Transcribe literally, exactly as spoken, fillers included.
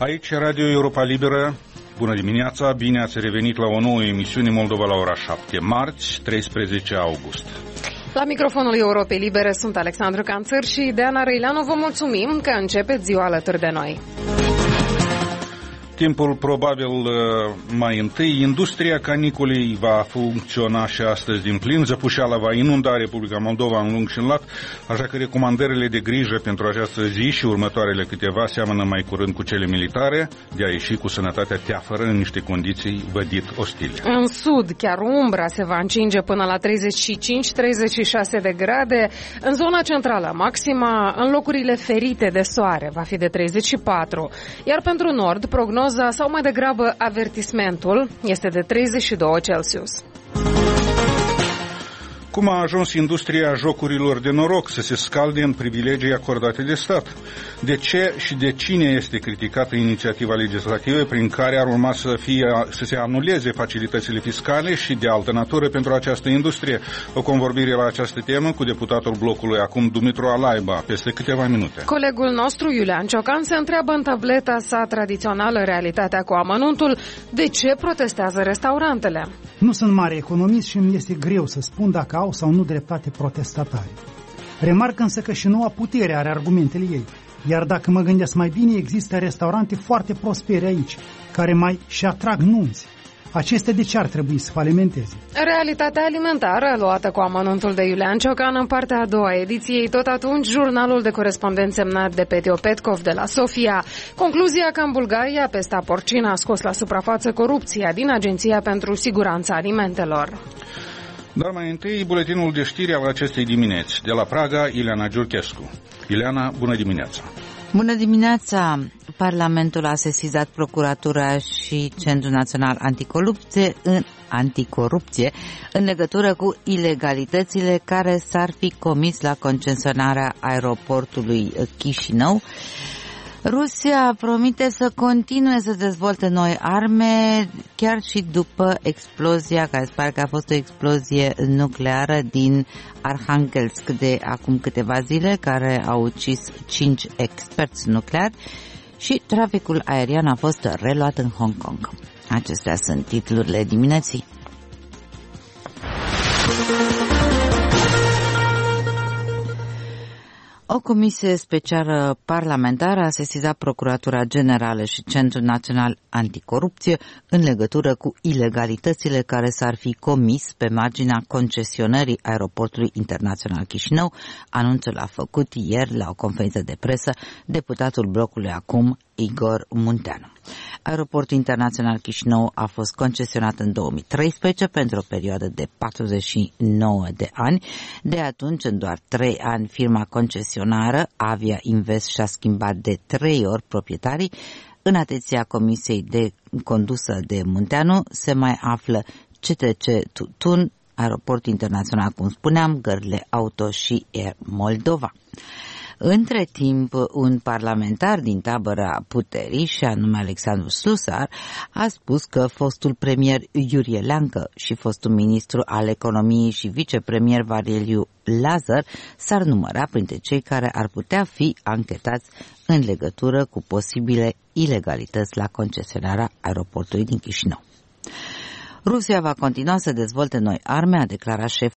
Aici Radio Europa Liberă. Bună dimineața, bine ați revenit la o nouă emisiune Moldova la ora șapte, marți, treisprezece august. La microfonul Europei Libere sunt Alexandru Canțăr și Deana Răileanu. Vă mulțumim că începeți ziua alături de noi. Timpul probabil mai întâi. Industria caniculei va funcționa și astăzi din plin. Zăpușeala va inunda Republica Moldova în lung și în lat, așa că recomandările de grijă pentru această zi și următoarele câteva seamănă mai curând cu cele militare, de a ieși cu sănătatea teafără în niște condiții vădit ostile. În sud, chiar umbra se va încinge până la treizeci și cinci treizeci și șase de grade. În zona centrală, maxima în locurile ferite de soare va fi de treizeci și patru, iar pentru nord, prognoza sau mai degrabă avertismentul este de treizeci și doi Celsius. Cum a ajuns industria jocurilor de noroc să se scalde în privilegii acordate de stat? De ce și de cine este criticată inițiativa legislativă prin care ar urma să, fie, să se anuleze facilitățile fiscale și de altă natură pentru această industrie? O convorbire la această temă cu deputatul blocului acum, Dumitru Alaiba, peste câteva minute. Colegul nostru, Iulian Ciocan, se întreabă în tableta sa tradițională Realitatea cu amănuntul de ce protestează restaurantele. Nu sunt mare economist și îmi este greu să spun dacă au sau nu dreptate protestatarii. Remarc însă că și noua putere are argumentele ei. Iar dacă mă gândesc mai bine, există restaurante foarte prospere aici, care mai și atrag nunți. Acestea de ce ar trebui să falimenteze? Realitatea alimentară, luată cu amănuntul de Iulian Ciocan în partea a doua ediției, tot atunci jurnalul de corespondent semnat de Petio Petkov de la Sofia. Concluzia că în Bulgaria pesta porcină a scos la suprafață corupția din Agenția pentru Siguranța Alimentelor. Dar mai întâi, buletinul de știri al acestei dimineți. De la Praga, Ileana Giurchescu. Ileana, bună dimineața! Bună dimineața! Parlamentul a sesizat Procuratura și Centrul Național Anticorupție în, anticorupție în legătură cu ilegalitățile care s-ar fi comis la concesionarea aeroportului Chișinău. Rusia promite să continue să dezvolte noi arme chiar și după explozia, care se pare că a fost o explozie nucleară din Arhangelsk de acum câteva zile, care a ucis cinci experți nucleari, și traficul aerian a fost reluat în Hong Kong. Acestea sunt titlurile dimineții. O comisie specială parlamentară a sesizat Procuratura Generală și Centrul Național Anticorupție în legătură cu ilegalitățile care s-ar fi comis pe marginea concesionării aeroportului internațional Chișinău. Anunțul a făcut ieri la o conferință de presă deputatul blocului acum, Igor Munteanu. Aeroportul internațional Chișinău a fost concesionat în două mii treisprezece pentru o perioadă de patruzeci și nouă de ani. De atunci, în doar trei ani, firma concesionară Avia Invest și-a schimbat de trei ori proprietarii. În atenția comisiei de condusă de Munteanu se mai află C T C Tutun, Aeroportul internațional, cum spuneam, Gările Auto și Air Moldova. Între timp, un parlamentar din tabăra puterii, și anume Alexandru Slusar, a spus că fostul premier Iurie Leancă și fostul ministru al economiei și vicepremier Valeriu Lazar s-ar număra printre cei care ar putea fi anchetați în legătură cu posibile ilegalități la concesionarea aeroportului din Chișinău. Rusia va continua să dezvolte noi arme, a declarat șeful